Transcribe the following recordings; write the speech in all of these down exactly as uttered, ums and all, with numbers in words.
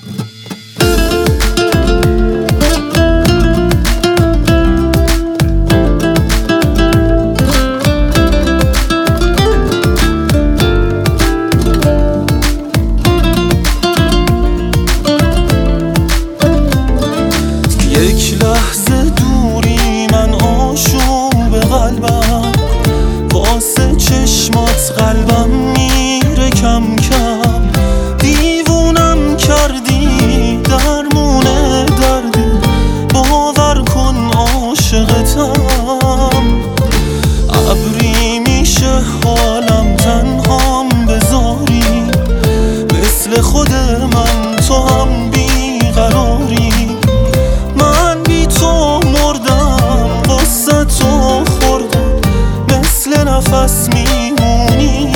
یک لحظه دوری من آشوب قلبم، واسه چشمات قلبم میره کم کم. دیوونم کردی درمون درد، باور کن عاشقتم. ابری میشه حالم تنهام بذاری، مثل خود من تو هم بیقراری. من بی تو مردم، قصه تو خوردم، مثل نفس میمونی.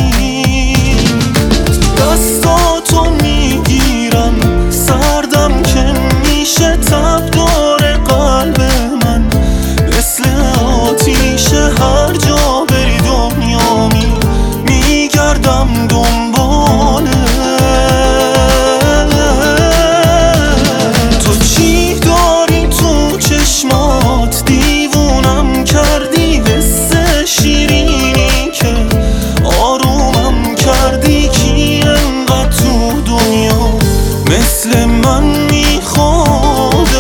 دستاتو میگیرم سردم که میشه تب داره قلب من، مثل آتیش هر جا بری دنیا می میگردم دنباله. تو چی داری تو چشمات دیوونم کردی، حس شیرینی که آرومم کردی. کی انقدر تو دنیا مثل من میخوادت؟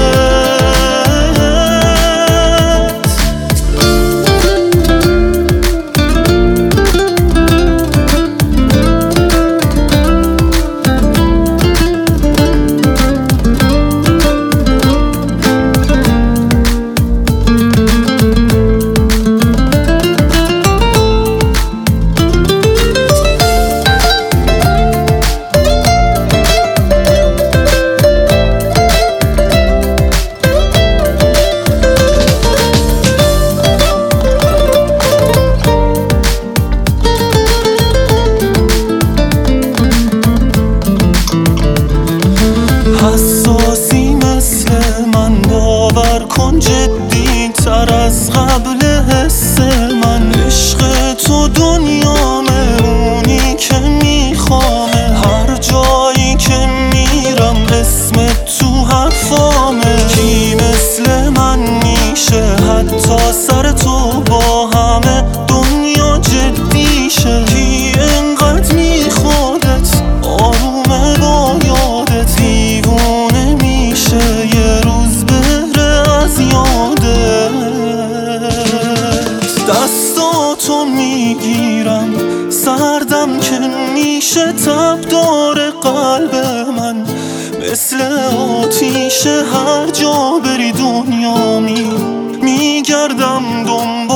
حساسی مثل من، باور کن جدی تر از قبل حس من. عشق تو دنیامه، اونی که میخوامه. هر جایی که میرم اسمت تو حرفامه. کی مثل من میشه حتی سر تو با همه دنیا جدیشه؟ کی انقدر میخوادت آرومه با یادت؟ دیوونه میشه یه روز بهره از یادت. دستاتو میگیرم سردم که میشه تب داره قلب من، مثل آتیش هر جا بری دنیا می میگردم دنبال